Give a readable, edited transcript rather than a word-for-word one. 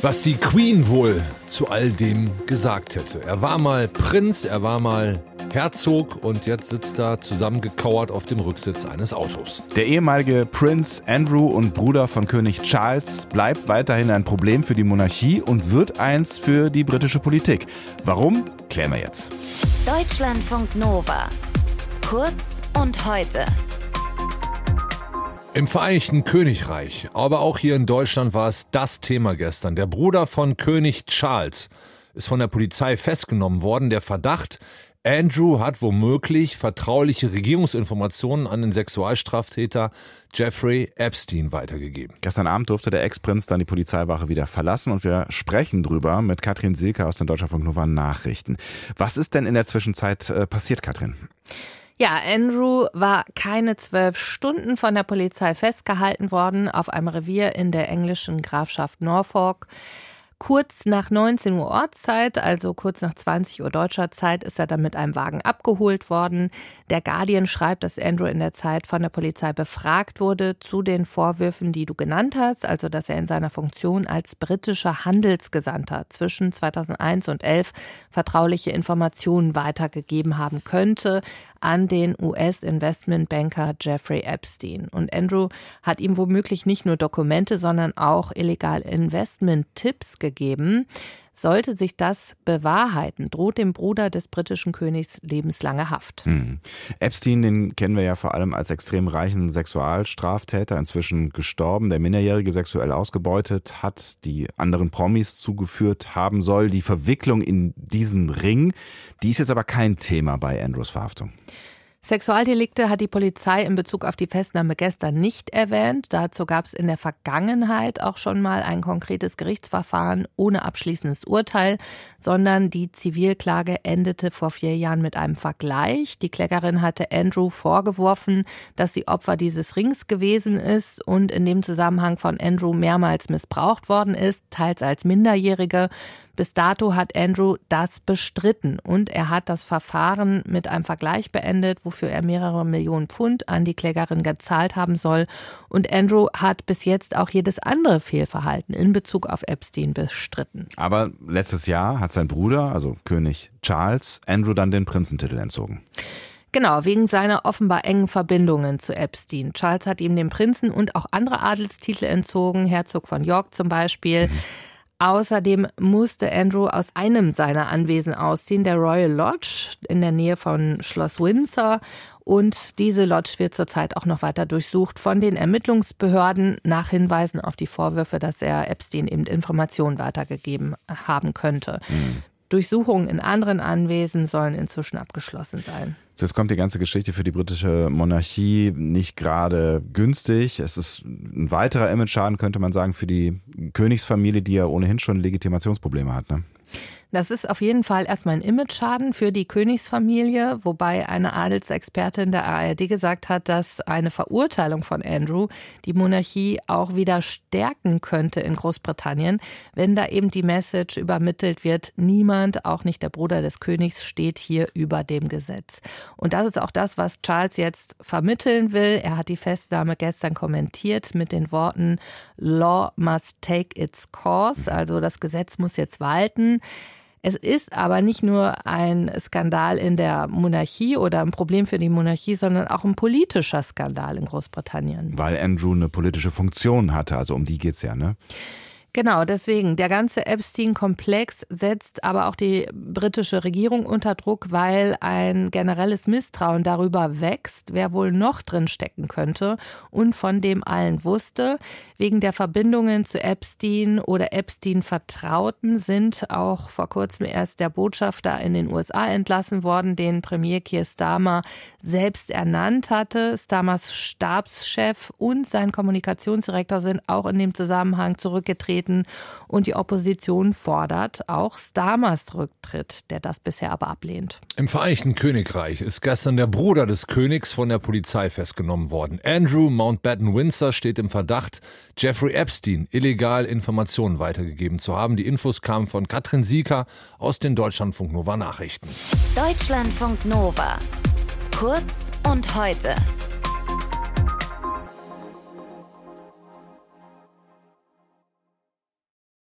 Was die Queen wohl zu all dem gesagt hätte. Er war mal Prinz, er war mal Herzog und jetzt sitzt er zusammengekauert auf dem Rücksitz eines Autos. Der ehemalige Prinz Andrew und Bruder von König Charles bleibt weiterhin ein Problem für die Monarchie und wird eins für die britische Politik. Warum? Klären wir jetzt. Deutschlandfunk Nova. Kurz und heute. Im Vereinigten Königreich, aber auch hier in Deutschland war es das Thema gestern. Der Bruder von König Charles ist von der Polizei festgenommen worden. Der Verdacht, Andrew hat womöglich vertrauliche Regierungsinformationen an den Sexualstraftäter Jeffrey Epstein weitergegeben. Gestern Abend durfte der Ex-Prinz dann die Polizeiwache wieder verlassen und wir sprechen drüber mit Katrin Silke aus den Deutschlandfunk Nova Nachrichten. Was ist denn in der Zwischenzeit passiert, Katrin? Ja, Andrew war keine 12 Stunden von der Polizei festgehalten worden auf einem Revier in der englischen Grafschaft Norfolk. Kurz nach 19 Uhr Ortszeit, also kurz nach 20 Uhr deutscher Zeit, ist er dann mit einem Wagen abgeholt worden. Der Guardian schreibt, dass Andrew in der Zeit von der Polizei befragt wurde zu den Vorwürfen, die du genannt hast, also dass er in seiner Funktion als britischer Handelsgesandter zwischen 2001 und 2011 vertrauliche Informationen weitergegeben haben könnte an den US-Investmentbanker Jeffrey Epstein. Und Andrew hat ihm womöglich nicht nur Dokumente, sondern auch illegal Investment-Tipps gegeben. Sollte sich das bewahrheiten, droht dem Bruder des britischen Königs lebenslange Haft. Epstein, den kennen wir ja vor allem als extrem reichen Sexualstraftäter, inzwischen gestorben, der Minderjährige sexuell ausgebeutet hat, die anderen Promis zugeführt haben soll. Die Verwicklung in diesen Ring, die ist jetzt aber kein Thema bei Andrews Verhaftung. Sexualdelikte hat die Polizei in Bezug auf die Festnahme gestern nicht erwähnt. Dazu gab es in der Vergangenheit auch schon mal ein konkretes Gerichtsverfahren ohne abschließendes Urteil, sondern die Zivilklage endete vor 4 Jahren mit einem Vergleich. Die Klägerin hatte Andrew vorgeworfen, dass sie Opfer dieses Rings gewesen ist und in dem Zusammenhang von Andrew mehrmals missbraucht worden ist, teils als Minderjährige. Bis dato hat Andrew das bestritten und er hat das Verfahren mit einem Vergleich beendet, wofür er mehrere Millionen Pfund an die Klägerin gezahlt haben soll. Und Andrew hat bis jetzt auch jedes andere Fehlverhalten in Bezug auf Epstein bestritten. Aber letztes Jahr hat sein Bruder, also König Charles, Andrew dann den Prinzentitel entzogen. Genau, wegen seiner offenbar engen Verbindungen zu Epstein. Charles hat ihm den Prinzen und auch andere Adelstitel entzogen, Herzog von York zum Beispiel. Außerdem musste Andrew aus einem seiner Anwesen ausziehen, der Royal Lodge in der Nähe von Schloss Windsor. Und diese Lodge wird zurzeit auch noch weiter durchsucht von den Ermittlungsbehörden nach Hinweisen auf die Vorwürfe, dass er Epstein eben Informationen weitergegeben haben könnte. Durchsuchungen in anderen Anwesen sollen inzwischen abgeschlossen sein. Jetzt kommt die ganze Geschichte für die britische Monarchie nicht gerade günstig. Es ist ein weiterer Image-Schaden, könnte man sagen, für die Königsfamilie, die ja ohnehin schon Legitimationsprobleme hat, ne? Das ist auf jeden Fall erstmal ein Image-Schaden für die Königsfamilie, wobei eine Adelsexpertin der ARD gesagt hat, dass eine Verurteilung von Andrew die Monarchie auch wieder stärken könnte in Großbritannien, wenn da eben die Message übermittelt wird, niemand, auch nicht der Bruder des Königs, steht hier über dem Gesetz. Und das ist auch das, was Charles jetzt vermitteln will. Er hat die Festnahme gestern kommentiert mit den Worten Law must take its course, also das Gesetz muss jetzt walten. Es ist aber nicht nur ein Skandal in der Monarchie oder ein Problem für die Monarchie, sondern auch ein politischer Skandal in Großbritannien. Weil Andrew eine politische Funktion hatte, also um die geht's ja, ne? Genau, deswegen. Der ganze Epstein-Komplex setzt aber auch die britische Regierung unter Druck, weil ein generelles Misstrauen darüber wächst, wer wohl noch drin stecken könnte und von dem allen wusste. Wegen der Verbindungen zu Epstein oder Epstein-Vertrauten sind auch vor kurzem erst der Botschafter in den USA entlassen worden, den Premier Keir Starmer selbst ernannt hatte. Starmers Stabschef und sein Kommunikationsdirektor sind auch in dem Zusammenhang zurückgetreten. Und die Opposition fordert auch Starmers Rücktritt, der das bisher aber ablehnt. Im Vereinigten Königreich ist gestern der Bruder des Königs von der Polizei festgenommen worden. Andrew Mountbatten-Windsor steht im Verdacht, Jeffrey Epstein illegal Informationen weitergegeben zu haben. Die Infos kamen von Katrin Silke aus den Deutschlandfunk Nova Nachrichten. Deutschlandfunk Nova. Kurz und heute.